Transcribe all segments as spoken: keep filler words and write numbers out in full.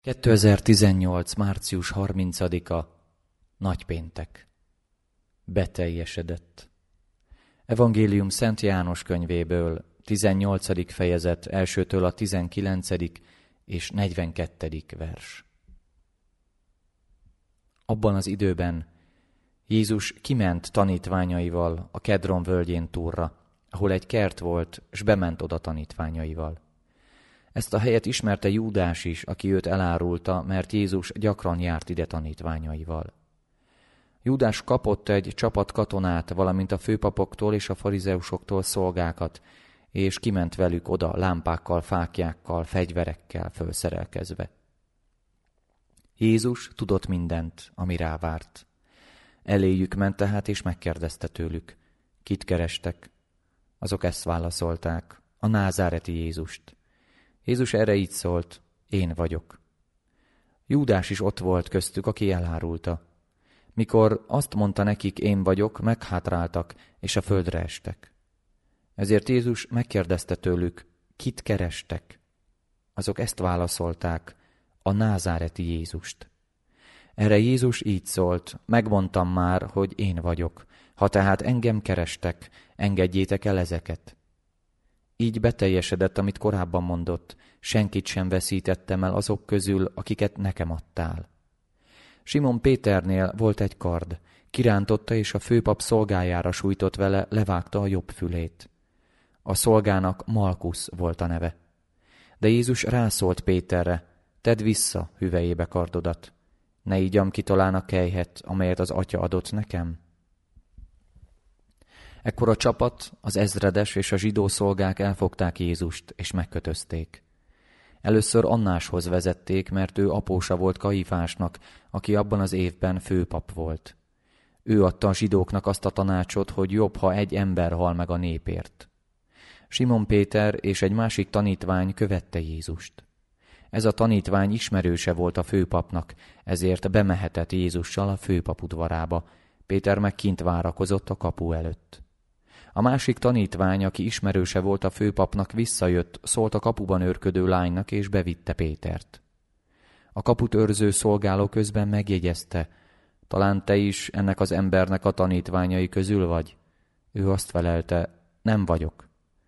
kétezer-tizennyolc. március harmincadika. Nagypéntek. Beteljesedett. Evangélium Szent János könyvéből, tizennyolcadik fejezet elsőtől a tizenkilencedik és negyvenkettedik vers. Abban az időben Jézus kiment tanítványaival a Kedron völgyén túlra, ahol egy kert volt, s bement oda tanítványaival. Ezt a helyet ismerte Júdás is, aki őt elárulta, mert Jézus gyakran járt ide tanítványaival. Júdás kapott egy csapat katonát, valamint a főpapoktól és a farizeusoktól szolgákat, és kiment velük oda lámpákkal, fáklyákkal, fegyverekkel fölszerelkezve. Jézus tudott mindent, ami rá várt. Eléjük ment tehát, és megkérdezte tőlük, kit kerestek? Azok ezt válaszolták, a názáreti Jézust. Jézus erre így szólt, én vagyok. Júdás is ott volt köztük, aki elárulta. Mikor azt mondta nekik, én vagyok, meghátráltak, és a földre estek. Ezért Jézus megkérdezte tőlük, kit kerestek? Azok ezt válaszolták, a názáreti Jézust. Erre Jézus így szólt, megmondtam már, hogy én vagyok. Ha tehát engem kerestek, engedjétek el ezeket. Így beteljesedett, amit korábban mondott, senkit sem veszítettem el azok közül, akiket nekem adtál. Simon Péternél volt egy kard, kirántotta és a főpap szolgájára sújtott vele, levágta a jobb fülét. A szolgának Malkusz volt a neve. De Jézus rászólt Péterre, tedd vissza hüvelyébe kardodat, ne ígyam ki talán a kelyhet, amelyet az Atya adott nekem. Ekkor a csapat, az ezredes és a zsidó szolgák elfogták Jézust, és megkötözték. Először Annáshoz vezették, mert ő apósa volt Kaifásnak, aki abban az évben főpap volt. Ő adta a zsidóknak azt a tanácsot, hogy jobb, ha egy ember hal meg a népért. Simon Péter és egy másik tanítvány követte Jézust. Ez a tanítvány ismerőse volt a főpapnak, ezért bemehetett Jézussal a főpap udvarába. Péter meg kint várakozott a kapu előtt. A másik tanítvány, aki ismerőse volt a főpapnak, visszajött, szólt a kapuban őrködő lánynak, és bevitte Pétert. A kaput őrző szolgáló közben megjegyezte, talán te is ennek az embernek a tanítványai közül vagy? Ő azt felelte, nem vagyok.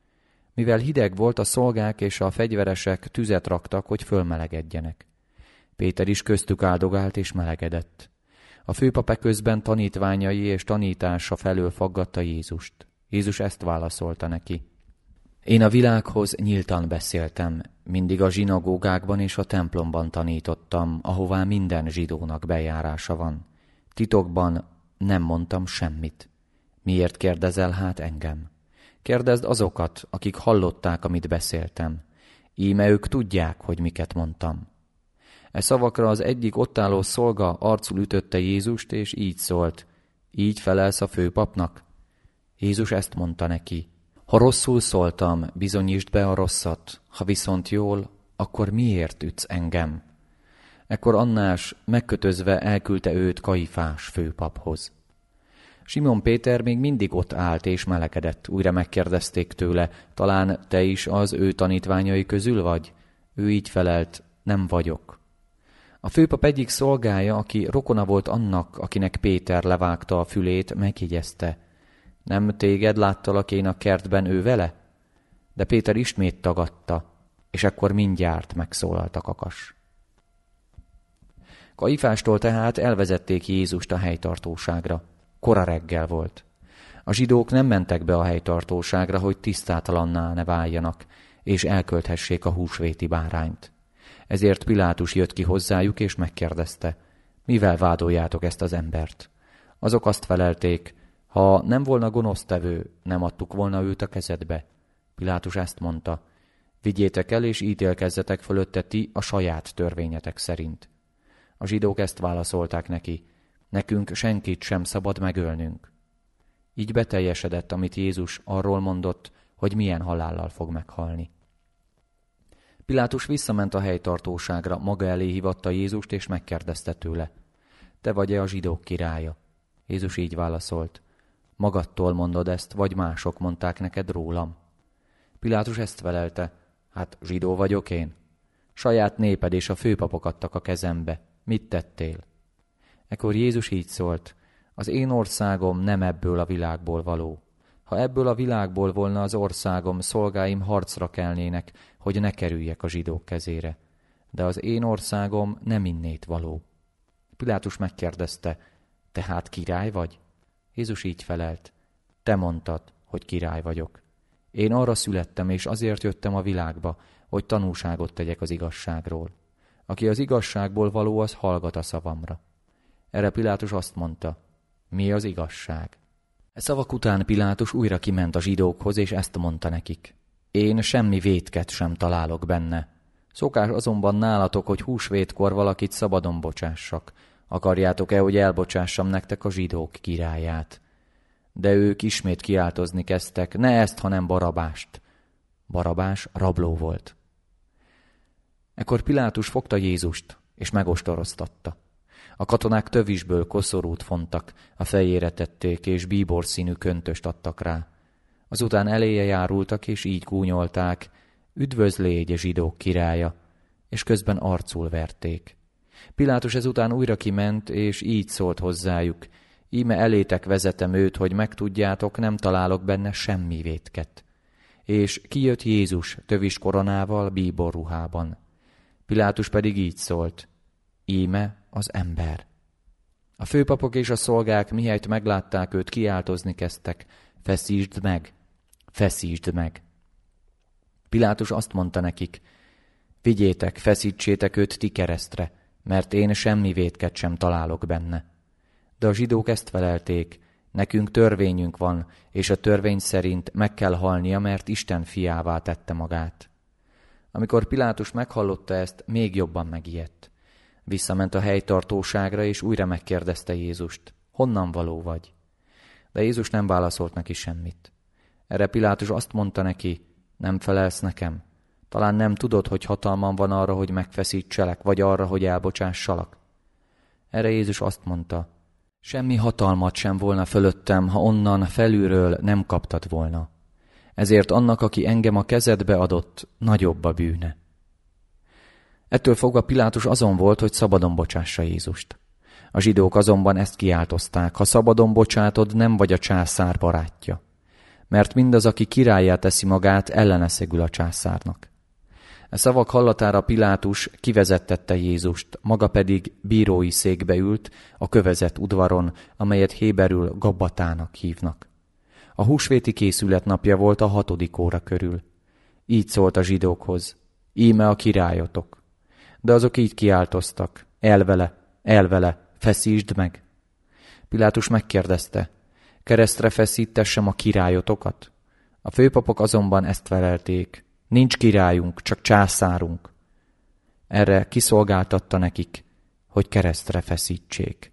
Mivel hideg volt, a szolgák és a fegyveresek tüzet raktak, hogy fölmelegedjenek. Péter is köztük áldogált és melegedett. A főpap eközben tanítványai és tanítása felől faggatta Jézust. Jézus ezt válaszolta neki. Én a világhoz nyíltan beszéltem, mindig a zsinagógákban és a templomban tanítottam, ahová minden zsidónak bejárása van. Titokban nem mondtam semmit. Miért kérdezel hát engem? Kérdezd azokat, akik hallották, amit beszéltem. Íme ők tudják, hogy miket mondtam. E szavakra az egyik ott álló szolga arcul ütötte Jézust, és így szólt, így felelsz a főpapnak? Jézus ezt mondta neki, ha rosszul szóltam, bizonyítsd be a rosszat, ha viszont jól, akkor miért ütsz engem? Ekkor Annás megkötözve elküldte őt Kaifás főpaphoz. Simon Péter még mindig ott állt és melegedett, újra megkérdezték tőle, talán te is az ő tanítványai közül vagy? Ő így felelt, nem vagyok. A főpap egyik szolgája, aki rokona volt annak, akinek Péter levágta a fülét, megjegyezte, nem téged láttalak én a kertben ő vele? De Péter ismét tagadta, és ekkor mindjárt megszólalt a kakas. Kaifástól tehát elvezették Jézust a helytartóságra. Kora reggel volt. A zsidók nem mentek be a helytartóságra, hogy tisztátalanná ne váljanak, és elkölthessék a húsvéti bárányt. Ezért Pilátus jött ki hozzájuk, és megkérdezte, mivel vádoljátok ezt az embert? Azok azt felelték, ha nem volna gonosztevő, nem adtuk volna őt a kezedbe. Pilátus ezt mondta, vigyétek el, és ítélkezzetek fölötte ti a saját törvényetek szerint. A zsidók ezt válaszolták neki, nekünk senkit sem szabad megölnünk. Így beteljesedett, amit Jézus arról mondott, hogy milyen halállal fog meghalni. Pilátus visszament a helytartóságra, maga elé hívatta Jézust, és megkérdezte tőle, te vagy-e a zsidók királya? Jézus így válaszolt, magadtól mondod ezt, vagy mások mondták neked rólam? Pilátus ezt felelte, hát zsidó vagyok én? Saját néped és a főpapok adtak a kezembe. Mit tettél? Ekkor Jézus így szólt: az én országom nem ebből a világból való. Ha ebből a világból volna az országom, szolgáim harcra kelnének, hogy ne kerüljek a zsidók kezére. De az én országom nem innét való. Pilátus megkérdezte: tehát király vagy? Jézus így felelt: te mondtad, hogy király vagyok. Én arra születtem, és azért jöttem a világba, hogy tanúságot tegyek az igazságról. Aki az igazságból való, az hallgat a szavamra. Erre Pilátus azt mondta: mi az igazság? E szavak után Pilátus újra kiment a zsidókhoz, és ezt mondta nekik: én semmi vétket sem találok benne. Szokás azonban nálatok, hogy húsvétkor valakit szabadon bocsássak. Akarjátok-e, hogy elbocsássam nektek a zsidók királyát? De ők ismét kiáltozni kezdtek: ne ezt, hanem Barabást. Barabás rabló volt. Ekkor Pilátus fogta Jézust, és megostoroztatta. A katonák tövisből koszorút fontak, a fejére tették, és bíbor színű köntöst adtak rá. Azután eléje járultak, és így gúnyolták: üdvözlégy, zsidók királya, és közben arcul verték. Pilátus ezután újra kiment, és így szólt hozzájuk: íme elétek vezetem őt, hogy megtudjátok, nem találok benne semmi vétket. És kijött Jézus tövis koronával, bíbor ruhában. Pilátus pedig így szólt: íme az ember. A főpapok és a szolgák mihelyt meglátták őt, kiáltozni kezdtek: feszítsd meg, feszítsd meg. Pilátus azt mondta nekik: vigyétek, feszítsétek őt ti keresztre, mert én semmi vétket sem találok benne. De a zsidók ezt felelték: nekünk törvényünk van, és a törvény szerint meg kell halnia, mert Isten fiává tette magát. Amikor Pilátus meghallotta ezt, még jobban megijedt. Visszament a helytartóságra, és újra megkérdezte Jézust: honnan való vagy? De Jézus nem válaszolt neki semmit. Erre Pilátus azt mondta neki: nem felelsz nekem? Talán nem tudod, hogy hatalmam van arra, hogy megfeszítselek, vagy arra, hogy elbocsássalak? Erre Jézus azt mondta: semmi hatalmat sem volna fölöttem, ha onnan felülről nem kaptad volna. Ezért annak, aki engem a kezedbe adott, nagyobb a bűne. Ettől fogva Pilátus azon volt, hogy szabadon bocsássa Jézust. A zsidók azonban ezt kiáltozták: ha szabadon bocsátod, nem vagy a császár barátja. Mert mindaz, aki királlyá teszi magát, ellene szegül a császárnak. A szavak hallatára Pilátus kivezettette Jézust, maga pedig bírói székbe ült a kövezett udvaron, amelyet héberül Gabbatának hívnak. A húsvéti készület napja volt, a hatodik óra körül. Így szólt a zsidókhoz: íme a királyotok. De azok így kiáltoztak: elvele, elvele, feszítsd meg. Pilátus megkérdezte: keresztre feszítessem a királyotokat? A főpapok azonban ezt felelték: nincs királyunk, csak császárunk. Erre kiszolgáltatta nekik, hogy keresztre feszítsék.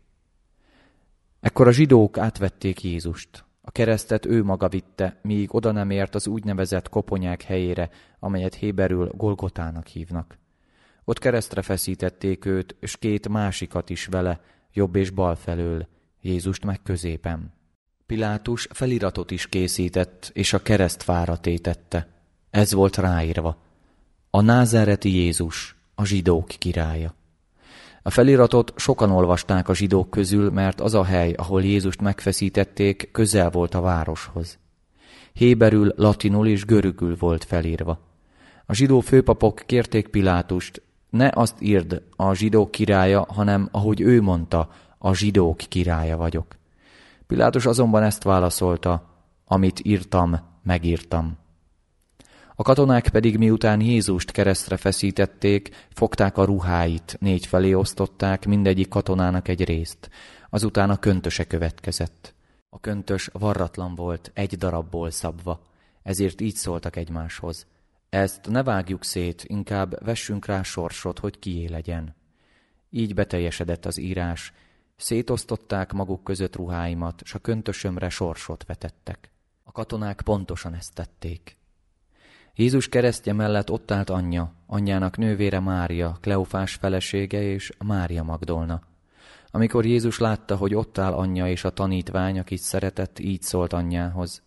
Ekkor a zsidók átvették Jézust. A keresztet ő maga vitte, míg oda nem ért az úgynevezett koponyák helyére, amelyet héberül Golgotának hívnak. Ott keresztre feszítették őt, és két másikat is vele, jobb és bal felől, Jézust meg középen. Pilátus feliratot is készített, és a keresztfára tétette. Ez volt ráírva: a názáreti Jézus, a zsidók királya. A feliratot sokan olvasták a zsidók közül, mert az a hely, ahol Jézust megfeszítették, közel volt a városhoz. Héberül, latinul és görögül volt felírva. A zsidó főpapok kérték Pilátust: ne azt írd, a zsidók királya, hanem ahogy ő mondta, a zsidók királya vagyok. Pilátus azonban ezt válaszolta: amit írtam, megírtam. A katonák pedig miután Jézust keresztre feszítették, fogták a ruháit, négy felé osztották, mindegyik katonának egy részt. Azután a köntöse következett. A köntös varratlan volt, egy darabból szabva, ezért így szóltak egymáshoz: ezt ne vágjuk szét, inkább vessünk rá sorsot, hogy kié legyen. Így beteljesedett az írás: szétosztották maguk között ruháimat, s a köntösömre sorsot vetettek. A katonák pontosan ezt tették. Jézus keresztje mellett ott állt anyja, anyjának nővére Mária, Kleofás felesége, és Mária Magdolna. Amikor Jézus látta, hogy ott áll anyja és a tanítvány, akit szeretett, így szólt anyjához: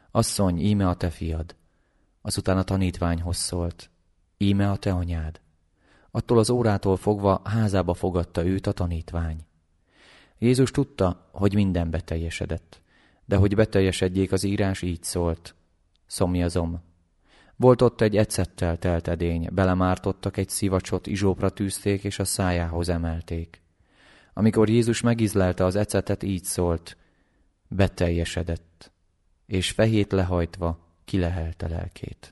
asszony, íme a te fiad. Azután a tanítványhoz szólt: íme a te anyád. Attól az órától fogva házába fogadta őt a tanítvány. Jézus tudta, hogy minden beteljesedett, de hogy beteljesedjék az írás, így szólt: szomjazom. Volt ott egy ecettel telt edény, belemártottak egy szivacsot, izsópra tűzték, és a szájához emelték. Amikor Jézus megízlelte az ecetet, így szólt: beteljesedett, és fehét lehajtva kilehelte lelkét.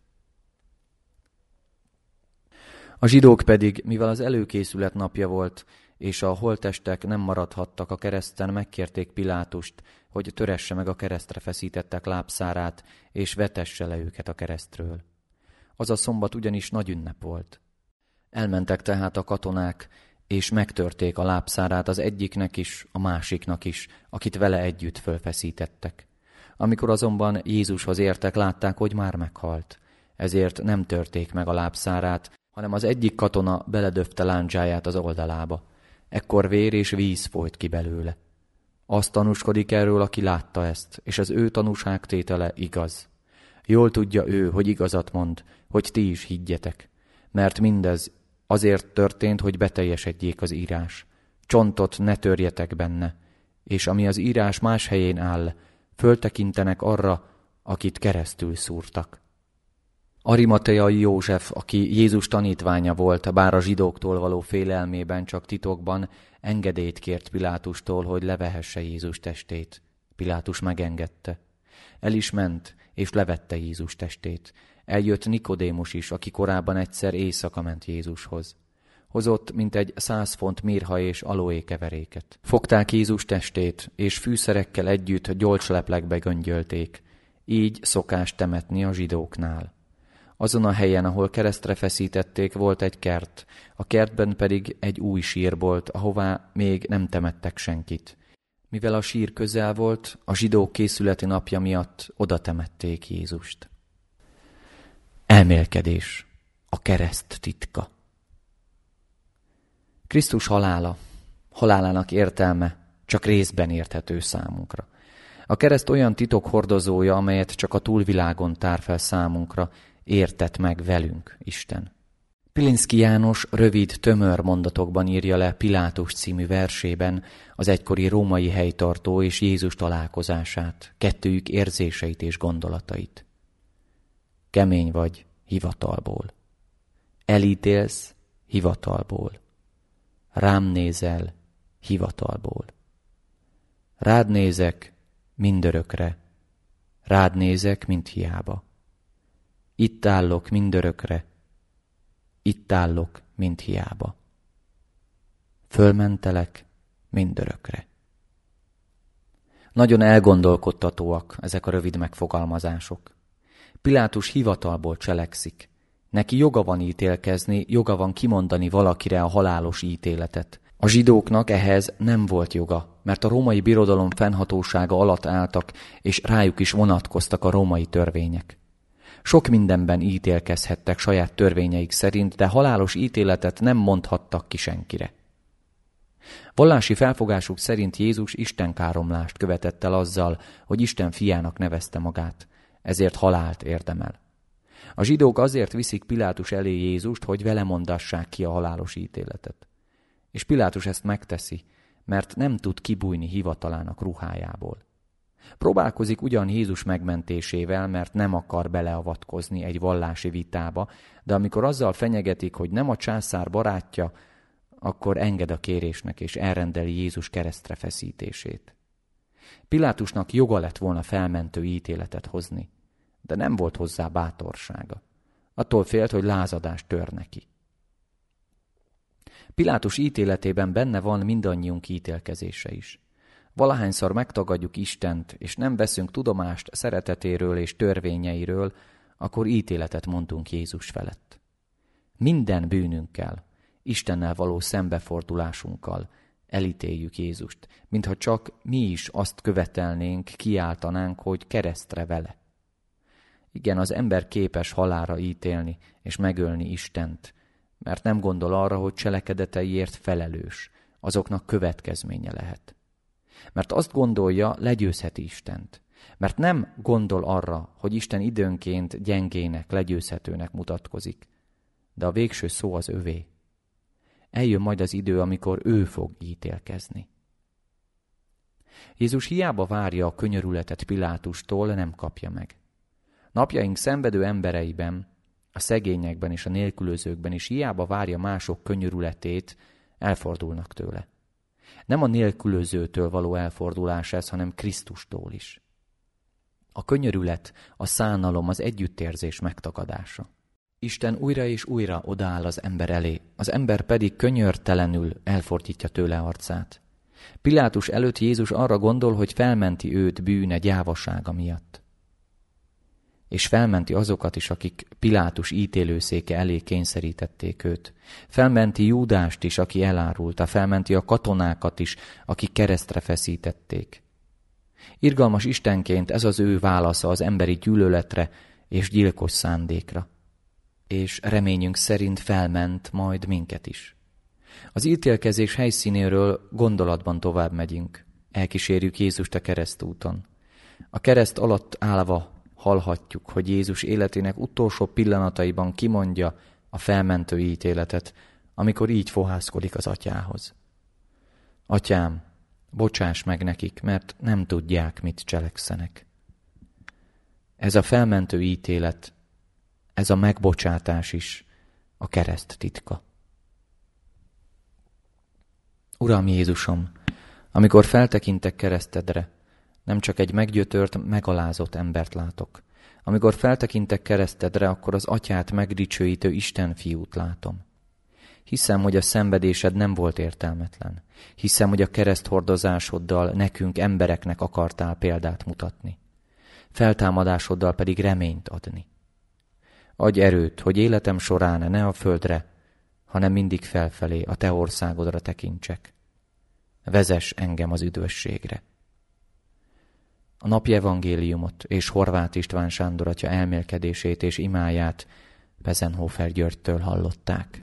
A zsidók pedig, mivel az előkészület napja volt, és a holttestek nem maradhattak a kereszten, megkérték Pilátust, hogy töresse meg a keresztre feszítettek lábszárát, és vetesse le őket a keresztről. Az a szombat ugyanis nagy ünnep volt. Elmentek tehát a katonák, és megtörték a lábszárát az egyiknek is, a másiknak is, akit vele együtt fölfeszítettek. Amikor azonban Jézushoz értek, látták, hogy már meghalt. Ezért nem törték meg a lábszárát, hanem az egyik katona beledöfte láncsáját az oldalába. Ekkor vér és víz folyt ki belőle. Azt tanúskodik erről, aki látta ezt, és az ő tanúságtétele igaz. Jól tudja ő, hogy igazat mond, hogy ti is higgyetek, mert mindez azért történt, hogy beteljesedjék az írás. Csontot ne törjetek benne, és ami az írás más helyén áll, föltekintenek arra, akit keresztül szúrtak. Arimateai József, aki Jézus tanítványa volt, bár a zsidóktól való félelmében csak titokban, engedélyt kért Pilátustól, hogy levehesse Jézus testét. Pilátus megengedte. El is ment, és levette Jézus testét. Eljött Nikodémus is, aki korábban egyszer éjszaka ment Jézushoz. Hozott mintegy száz font mirha és aloé keveréket. Fogták Jézus testét, és fűszerekkel együtt gyolcsleplekbe göngyölték. Így szokás temetni a zsidóknál. Azon a helyen, ahol keresztre feszítették, volt egy kert, a kertben pedig egy új sírbolt, ahová még nem temettek senkit. Mivel a sír közel volt, a zsidók készületi napja miatt oda temették Jézust. Elmélkedés, a kereszt titka. Krisztus halála, halálának értelme csak részben érthető számunkra. A kereszt olyan titok hordozója, amelyet csak a túlvilágon tár fel számunkra, értett meg velünk Isten. Pilinszky János rövid, tömör mondatokban írja le Pilátus című versében az egykori római helytartó és Jézus találkozását, kettőjük érzéseit és gondolatait. Kemény vagy hivatalból. Elítélsz hivatalból. Rám nézel hivatalból. Rád nézek mindörökre, rád nézek mind hiába. Itt állok mindörökre, itt állok mind hiába. Fölmentelek mindörökre. Nagyon elgondolkodtatóak ezek a rövid megfogalmazások. Pilátus hivatalból cselekszik. Neki joga van ítélkezni, joga van kimondani valakire a halálos ítéletet. A zsidóknak ehhez nem volt joga, mert a római birodalom fennhatósága alatt álltak, és rájuk is vonatkoztak a római törvények. Sok mindenben ítélkezhettek saját törvényeik szerint, de halálos ítéletet nem mondhattak ki senkire. Vallási felfogásuk szerint Jézus istenkáromlást követett el azzal, hogy Isten fiának nevezte magát, ezért halált érdemel. A zsidók azért viszik Pilátus elé Jézust, hogy vele mondassák ki a halálos ítéletet. És Pilátus ezt megteszi, mert nem tud kibújni hivatalának ruhájából. Próbálkozik ugyan Jézus megmentésével, mert nem akar beleavatkozni egy vallási vitába, de amikor azzal fenyegetik, hogy nem a császár barátja, akkor enged a kérésnek és elrendeli Jézus keresztre feszítését. Pilátusnak joga lett volna felmentő ítéletet hozni, de nem volt hozzá bátorsága. Attól félt, hogy lázadást tör neki. Pilátus ítéletében benne van mindannyiunk ítélkezése is. Valahányszor megtagadjuk Istent, és nem veszünk tudomást szeretetéről és törvényeiről, akkor ítéletet mondunk Jézus felett. Minden bűnünkkel, Istennel való szembefordulásunkkal elítéljük Jézust, mintha csak mi is azt követelnénk, kiáltanánk, hogy keresztre vele. Igen, az ember képes halálra ítélni és megölni Istent, mert nem gondol arra, hogy cselekedeteiért felelős, azoknak következménye lehet. Mert azt gondolja, legyőzheti Istent. Mert nem gondol arra, hogy Isten időnként gyengének, legyőzhetőnek mutatkozik, de a végső szó az övé. Eljön majd az idő, amikor ő fog ítélkezni. Jézus hiába várja a könyörületet Pilátustól, nem kapja meg. Napjaink szenvedő embereiben, a szegényekben és a nélkülözőkben is hiába várja mások könyörületét, elfordulnak tőle. Nem a nélkülözőtől való elfordulás ez, hanem Krisztustól is. A könyörület, a szánalom, az együttérzés megtagadása. Isten újra és újra odaáll az ember elé, az ember pedig könyörtelenül elfordítja tőle arcát. Pilátus előtt Jézus arra gondol, hogy felmenti őt bűne, gyávasága miatt. És felmenti azokat is, akik Pilátus ítélőszéke elé kényszerítették őt. Felmenti Júdást is, aki elárulta, felmenti a katonákat is, akik keresztre feszítették. Irgalmas Istenként ez az ő válasza az emberi gyűlöletre és gyilkos szándékra. És reményünk szerint felment majd minket is. Az ítélkezés helyszínéről gondolatban tovább megyünk. Elkísérjük Jézust a keresztúton. A kereszt alatt állva hallhatjuk, hogy Jézus életének utolsó pillanataiban kimondja a felmentő ítéletet, amikor így fohászkodik az atyához. Atyám, bocsáss meg nekik, mert nem tudják, mit cselekszenek. Ez a felmentő ítélet, ez a megbocsátás is a kereszt titka. Uram Jézusom, amikor feltekintek keresztedre, nem csak egy meggyötört, megalázott embert látok. Amikor feltekintek keresztedre, akkor az atyát megdicsőítő Isten fiút látom. Hiszem, hogy a szenvedésed nem volt értelmetlen. Hiszem, hogy a kereszthordozásoddal nekünk, embereknek akartál példát mutatni. Feltámadásoddal pedig reményt adni. Adj erőt, hogy életem során ne a földre, hanem mindig felfelé, a te országodra tekintsek. Vezess engem az üdvösségre. A napi evangéliumot és Horváth István Sándor atya elmélkedését és imáját Besenhofer Györgytől hallották.